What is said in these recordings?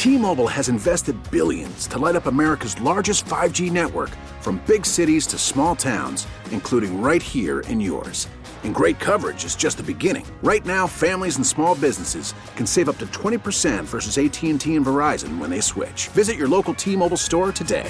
T-Mobile has invested billions to light up America's largest 5G network, from big cities to small towns, including right here in yours. And great coverage is just the beginning. Right now, families and small businesses can save up to 20% versus AT&T and Verizon when they switch. Visit your local T-Mobile store today.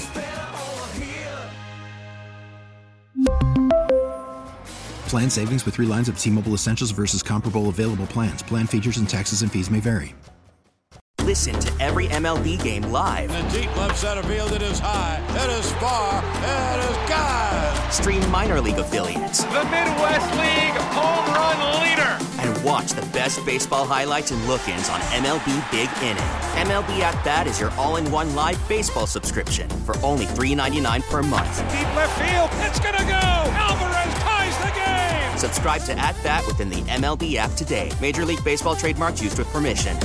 Plan savings with 3 lines of T-Mobile Essentials versus comparable available plans. Plan features and taxes and fees may vary. Listen to every MLB game live. In the deep left center field, it is high, it is far, it is gone. Stream minor league affiliates. The Midwest League home run leader. And watch the best baseball highlights and look-ins on MLB Big Inning. MLB At Bat is your all-in-one live baseball subscription for only $3.99 per month. Deep left field, it's gonna go. Alvarez ties the game. Subscribe to At Bat within the MLB app today. Major League Baseball trademarks used with permission.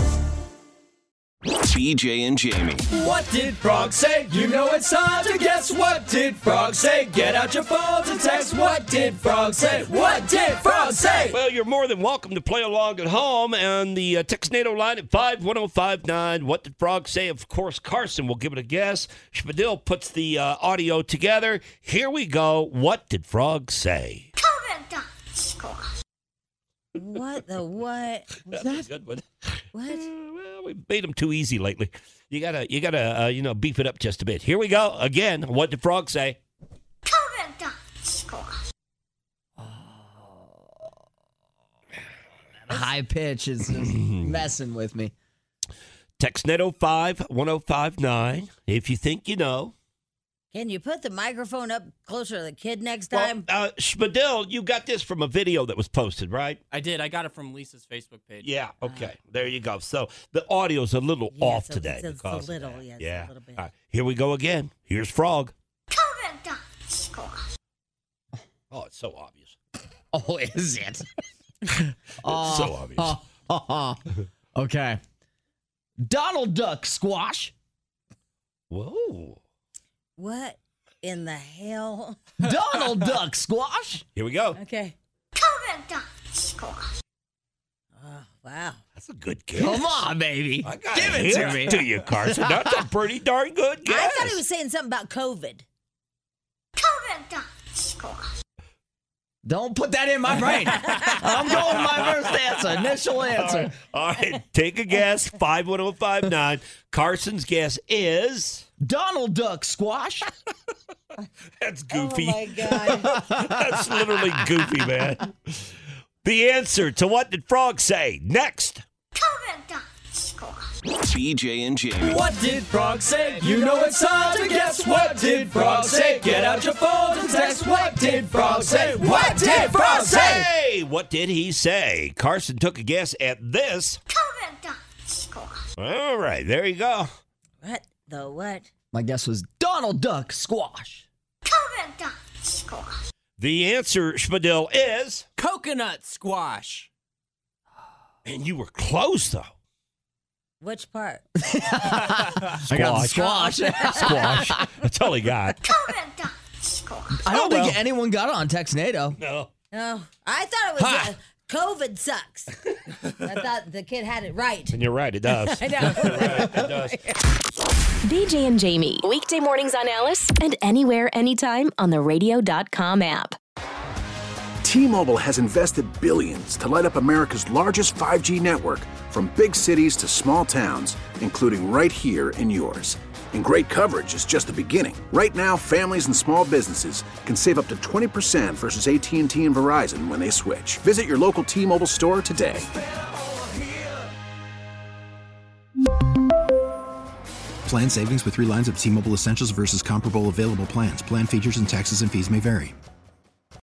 BJ and Jamie. What did Frog say? You know it's hard to guess. What did Frog say? Get out your phones and text. What did Frog say? What did Frog say? Well, you're more than welcome to play along at home and the Texnado line at 51059. What did Frog say? Of course, Carson will give it a guess. Spadil puts the audio together. Here we go. What did Frog say? What the what? That's a good one. What? Well, we made them too easy lately. You gotta, beef it up just a bit. Here we go again. What did Frog say? High pitch is just messing with me. Textnet 51059. If you think you know. Can you put the microphone up closer to the kid next time? Well, Spadil, you got this from a video that was posted, right? I did. I got it from Lisa's Facebook page. Yeah, okay. There you go. So the audio's a little off so today. It's a little, yes, yeah. a little bit. All right, here we go again. Here's Frog. Oh, it's so obvious. Oh, is it? It's so obvious. Okay. Donald Duck squash. Whoa. What in the hell? Donald Duck squash. Here we go. Okay. Oh, wow. That's a good guess. Come on, baby. Give it to you, Carson. That's a pretty darn good guess. I thought he was saying something about COVID. Don't put that in my brain. I'm going with my first answer, initial answer. All right. Take a guess. 51059. Carson's guess is Donald Duck squash. That's goofy. Oh, my God. That's literally goofy, man. The answer to What Did Frog Say? Next. BJ and Jamie. What did Frog say? You know it's hard to guess. What did Frog say? Get out your phones and text. What did Frog say? What did Frog say? Hey, what did he say? Carson took a guess at this. All right, there you go. What the what? My guess was Donald Duck squash. The answer, Spadil, is Coconut squash. And you were close, though. Which part? I got squash. Squash. That's all he got. I don't think anyone got it on Texnado. No. No, I thought it was COVID sucks. I thought the kid had it right. And you're right, it does. I know. Right, it does. BJ and Jamie, weekday mornings on Alice and anywhere, anytime on the radio.com app. T-Mobile has invested billions to light up America's largest 5G network, from big cities to small towns, including right here in yours. And great coverage is just the beginning. Right now, families and small businesses can save up to 20% versus AT&T and Verizon when they switch. Visit your local T-Mobile store today. Plan savings with 3 lines of T-Mobile Essentials versus comparable available plans. Plan features and taxes and fees may vary.